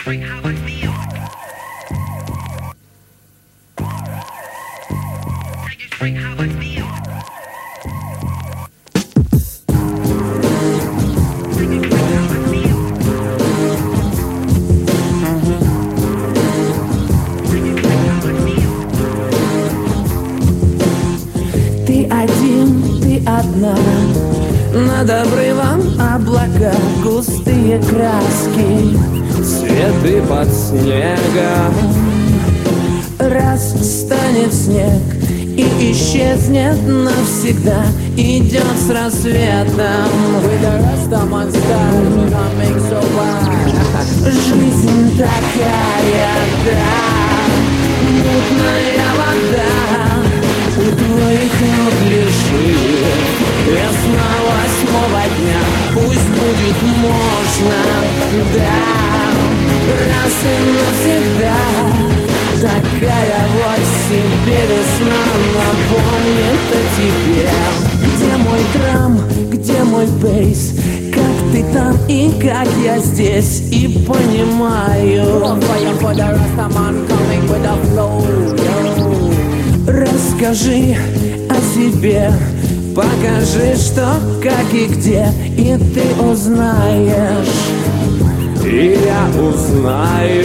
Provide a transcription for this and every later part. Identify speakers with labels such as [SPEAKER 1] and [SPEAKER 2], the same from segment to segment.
[SPEAKER 1] Ты один, ты одна, над обрывом облака, густые краски,
[SPEAKER 2] Цветы под снегом.
[SPEAKER 1] раз станет снег и исчезнет навсегда, идет с рассветом.
[SPEAKER 3] With the Rastaman style, coming so wild.
[SPEAKER 1] Жизнь такая, да, мутная вода, у твоих ног лежит весна 8-го дня. Пусть будет можно, да, раз и навсегда. Такая вот себе весна напомнит о тебе. Где мой драм, где мой бейс, как ты там и как я здесь, и понимаю.
[SPEAKER 3] On fire for the Rastaman, coming with the flow. Yo.
[SPEAKER 1] Расскажи о себе, покажи, что, как и где, и ты узнаешь.
[SPEAKER 2] И я узнаю.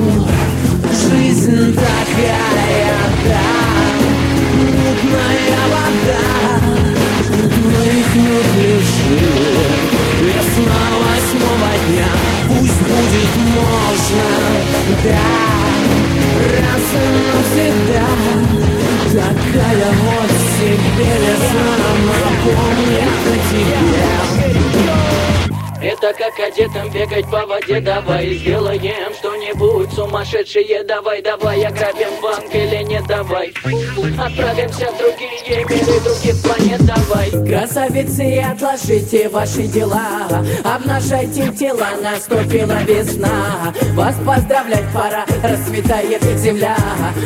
[SPEAKER 1] Жизнь такая, да, мутная вода, у твоих ног лежит весна 8-го дня. Пусть будет можно, да, раз и навсегда. Такая вот себе весна напомнит о тебе.
[SPEAKER 4] Это как одетым бегать по воде. Давай сделаем что-нибудь сумасшедшее. Давай, ограбим банк или не давай. Отправимся в другие миры, других планет. Давай.
[SPEAKER 3] Красавицы, отложите ваши дела, обнажайте тела, наступила весна. Вас поздравлять пора, расцветает земля.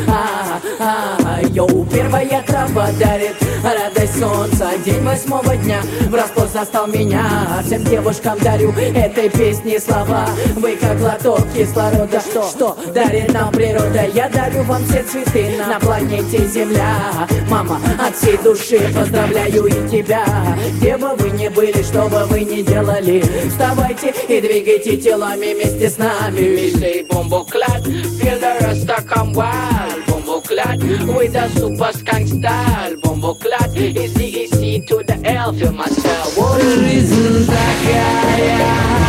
[SPEAKER 3] Йоу, первая трава дарит радость солнца. День 8-го дня врасплох застал меня. Всем девушкам дарю этой песни слова. Вы как глоток кислорода, что дарит нам природа. Я дарю вам все цветы на планете Земля. Мама, от всей души поздравляю и тебя. Где бы вы ни были, что бы вы ни делали, вставайте и двигайте телами вместе с нами.
[SPEAKER 4] We say Bombo Clat, feel the Rasta come wild. Bombo Clat with a super skunk style. Bombo Clat is the EC to the L, feel myself.
[SPEAKER 1] Жизнь такая,